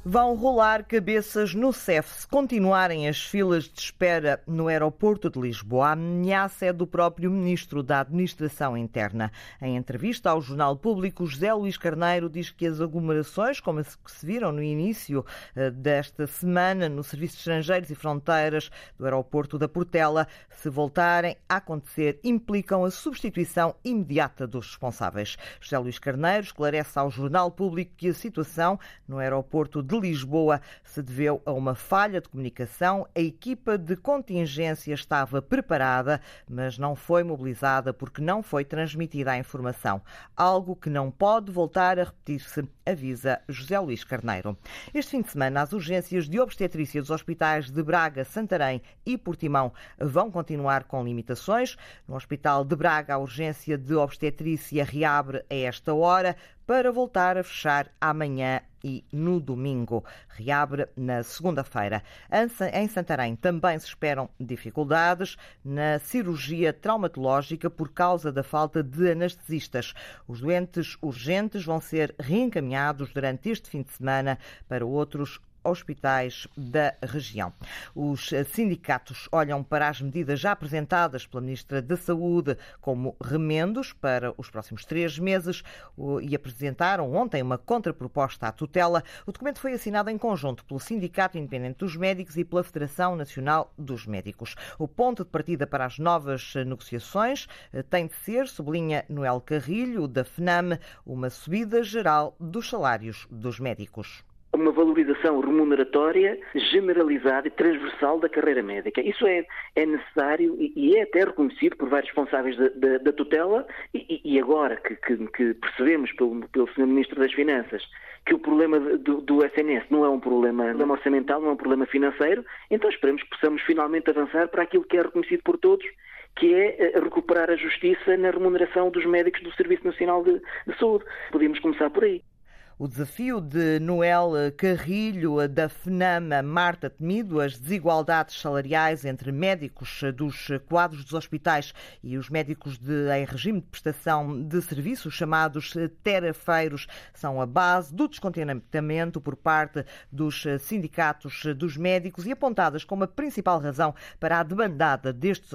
Vão rolar cabeças no CEF se continuarem as filas de espera no aeroporto de Lisboa. A ameaça é do próprio Ministro da Administração Interna. Em entrevista ao Jornal Público, José Luís Carneiro diz que as aglomerações, como as que se viram no início desta semana no Serviço de Estrangeiros e Fronteiras do aeroporto da Portela, se voltarem a acontecer, implicam a substituição imediata dos responsáveis. José Luís Carneiro esclarece ao Jornal Público que a situação no aeroporto de Lisboa se deveu a uma falha de comunicação. A equipa de contingência estava preparada, mas não foi mobilizada porque não foi transmitida a informação. Algo que não pode voltar a repetir-se, avisa José Luís Carneiro. Este fim de semana, as urgências de obstetrícia dos hospitais de Braga, Santarém e Portimão vão continuar com limitações. No Hospital de Braga, a urgência de obstetrícia reabre a esta hora para voltar a fechar amanhã e no domingo. Reabre na segunda-feira. Em Santarém também se esperam dificuldades na cirurgia traumatológica por causa da falta de anestesistas. Os doentes urgentes vão ser reencaminhados durante este fim de semana para outros hospitais da região. Os sindicatos olham para as medidas já apresentadas pela Ministra da Saúde como remendos para os próximos 3 meses e apresentaram ontem uma contraproposta à tutela. O documento foi assinado em conjunto pelo Sindicato Independente dos Médicos e pela Federação Nacional dos Médicos. O ponto de partida para as novas negociações tem de ser, sublinha Noel Carrilho, da FNAM, uma subida geral dos salários dos médicos. Uma valorização remuneratória generalizada e transversal da carreira médica. Isso é necessário e é até reconhecido por vários responsáveis da tutela e agora que percebemos pelo Sr. Ministro das Finanças que o problema do SNS não é um problema orçamental, não é um problema financeiro, então esperemos que possamos finalmente avançar para aquilo que é reconhecido por todos, que é recuperar a justiça na remuneração dos médicos do Serviço Nacional de Saúde. Podemos começar por aí. O desafio de Noel Carrilho, da FNAM, Marta Temido, as desigualdades salariais entre médicos dos quadros dos hospitais e os médicos em regime de prestação de serviços, chamados tarefeiros, são a base do descontentamento por parte dos sindicatos dos médicos e apontadas como a principal razão para a demandada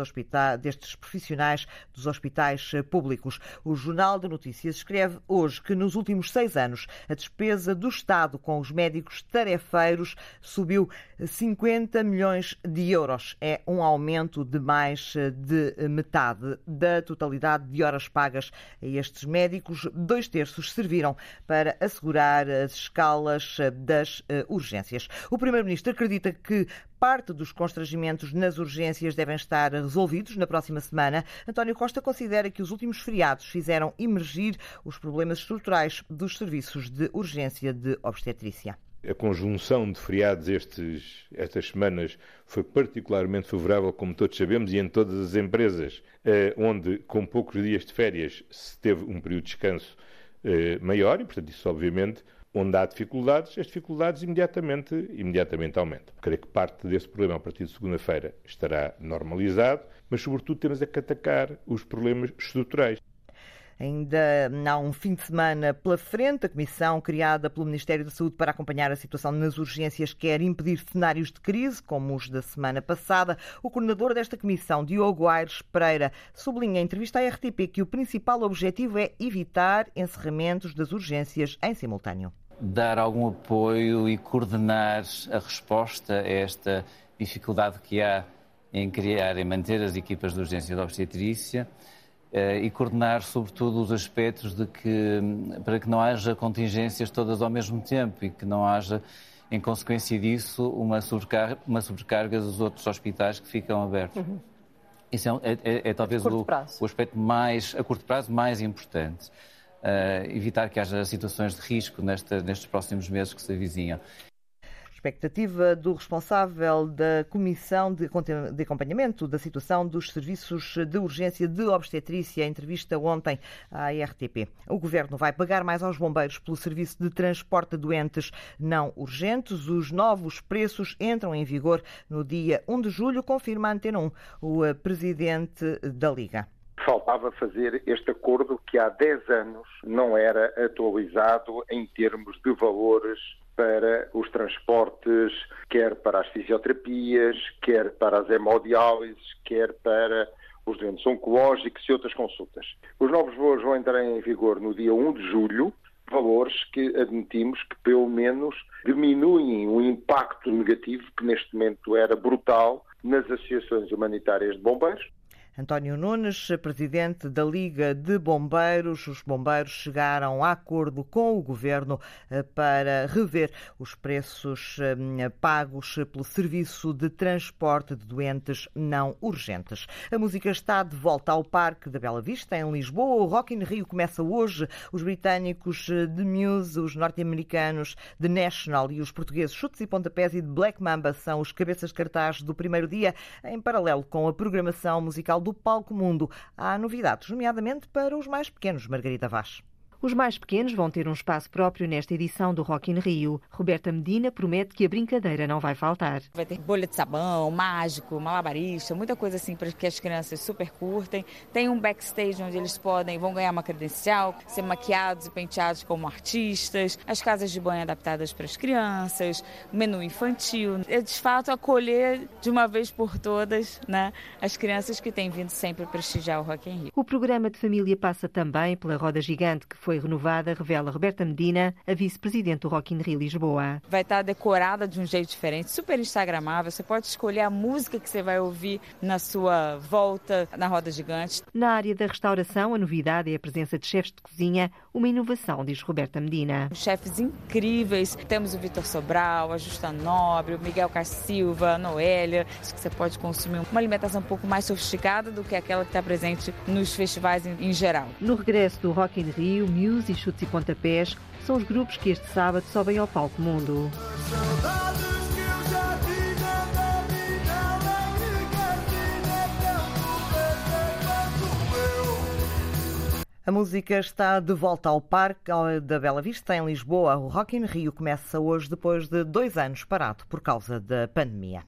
destes profissionais dos hospitais públicos. O Jornal de Notícias escreve hoje que nos últimos 6 anos a despesa do Estado com os médicos tarefeiros subiu 50 milhões de euros. É um aumento de mais de metade da totalidade de horas pagas a estes médicos. 2/3 serviram para assegurar as escalas das urgências. O Primeiro-Ministro acredita que parte dos constrangimentos nas urgências devem estar resolvidos na próxima semana. António Costa considera que os últimos feriados fizeram emergir os problemas estruturais dos serviços de urgência de obstetrícia. A conjunção de feriados estas semanas foi particularmente favorável, como todos sabemos, e em todas as empresas, onde com poucos dias de férias se teve um período de descanso maior e, portanto, isso obviamente, onde há dificuldades, as dificuldades imediatamente aumentam. Creio que parte desse problema, a partir de segunda-feira, estará normalizado, mas, sobretudo, temos que atacar os problemas estruturais. Ainda há um fim de semana pela frente. A comissão criada pelo Ministério da Saúde para acompanhar a situação nas urgências quer impedir cenários de crise, como os da semana passada. O coordenador desta comissão, Diogo Aires Pereira, sublinha em entrevista à RTP que o principal objetivo é evitar encerramentos das urgências em simultâneo. Dar algum apoio e coordenar a resposta a esta dificuldade que há em criar e manter as equipas de urgência de obstetrícia, e coordenar, sobretudo, os aspectos para que não haja contingências todas ao mesmo tempo e que não haja, em consequência disso, uma sobrecarga dos outros hospitais que ficam abertos. Uhum. Isso é talvez o aspecto a curto prazo mais importante. Evitar que haja situações de risco nestes próximos meses que se avizinham. Expectativa do responsável da Comissão de Acompanhamento da Situação dos Serviços de Urgência de Obstetrícia, entrevista ontem à RTP. O Governo vai pagar mais aos bombeiros pelo serviço de transporte de doentes não urgentes. Os novos preços entram em vigor no dia 1 de julho, confirma a Antena 1, o presidente da Liga. Faltava fazer este acordo que há 10 anos não era atualizado em termos de valores para os transportes, quer para as fisioterapias, quer para as hemodiálises, quer para os doentes oncológicos e outras consultas. Os novos valores vão entrar em vigor no dia 1 de julho, valores que admitimos que pelo menos diminuem o impacto negativo que neste momento era brutal nas associações humanitárias de bombeiros. António Nunes, presidente da Liga de Bombeiros. Os bombeiros chegaram a acordo com o Governo para rever os preços pagos pelo serviço de transporte de doentes não urgentes. A música está de volta ao Parque da Bela Vista, em Lisboa. O Rock in Rio começa hoje. Os britânicos de Muse, os norte-americanos de National e os portugueses Chutes e Pontapés e de Black Mamba são os cabeças de cartaz do primeiro dia, em paralelo com a programação musical do Palco Mundo. Há novidades, nomeadamente para os mais pequenos, Margarida Vaz. Os mais pequenos vão ter um espaço próprio nesta edição do Rock in Rio. Roberta Medina promete que a brincadeira não vai faltar. Vai ter bolha de sabão, mágico, malabarista, muita coisa assim para que as crianças super curtem. Tem um backstage onde eles vão ganhar uma credencial, ser maquiados e penteados como artistas, as casas de banho adaptadas para as crianças, menu infantil. É de fato acolher de uma vez por todas, né, as crianças que têm vindo sempre prestigiar o Rock in Rio. O programa de família passa também pela roda gigante que foi renovada, revela Roberta Medina, a vice-presidente do Rock in Rio Lisboa. Vai estar decorada de um jeito diferente, super instagramável. Você pode escolher a música que você vai ouvir na sua volta na roda gigante. Na área da restauração, a novidade é a presença de chefes de cozinha, uma inovação, diz Roberta Medina. Chefes incríveis. Temos o Vitor Sobral, a Justa Nobre, o Miguel Silva, a Noélia. Acho que você pode consumir uma alimentação um pouco mais sofisticada do que aquela que está presente nos festivais em geral. No regresso do Rock in Rio, Muse e Chutes e Pontapés são os grupos que este sábado sobem ao Palco Mundo. A música está de volta ao Parque da Bela Vista, em Lisboa. O Rock in Rio começa hoje depois de 2 anos parado por causa da pandemia.